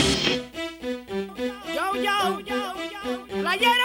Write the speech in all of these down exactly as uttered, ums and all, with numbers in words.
Yo, yo, yo, playero,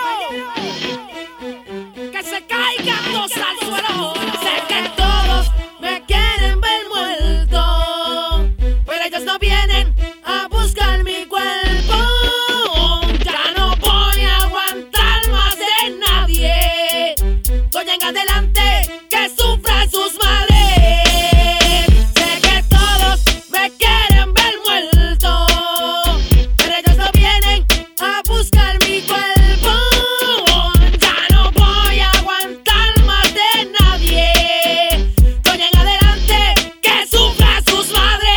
que se caigan todos al suelo. Sé que todos me quieren ver muerto, pero ellos no vienen a buscar mi cuerpo. Ya no voy a aguantar más de nadie. Doy en adelante, que sufran sus madres. Sé que todos me quieren ver muerto, pero ellos no vienen a buscar mi cuerpo. Ya no voy a aguantar más de nadie. Doy en adelante, que sufran sus madres.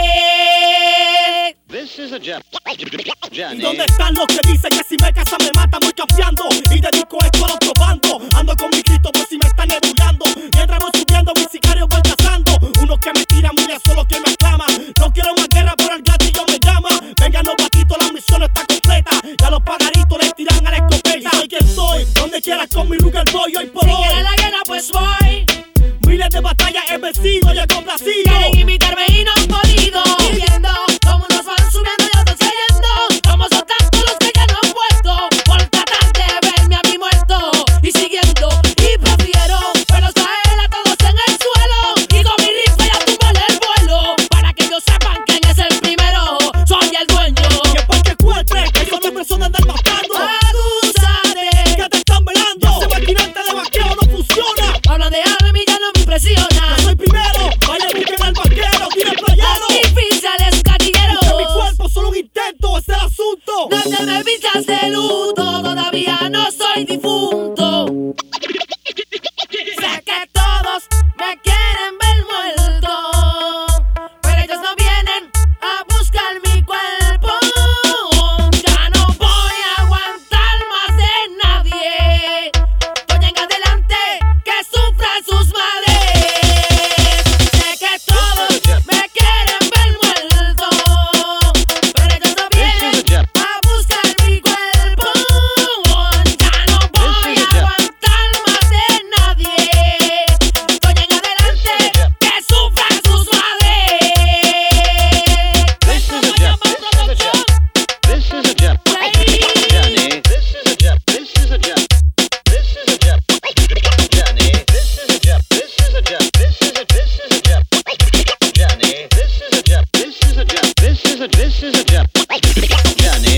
This is a journey. ¿Y dónde están los que dicen que si me casan me matan? Voy cambiando y dedico esto al otro bando. Ando con mi Cristo por si me están nebulando. Mientras voy subiendo, mis sicarios van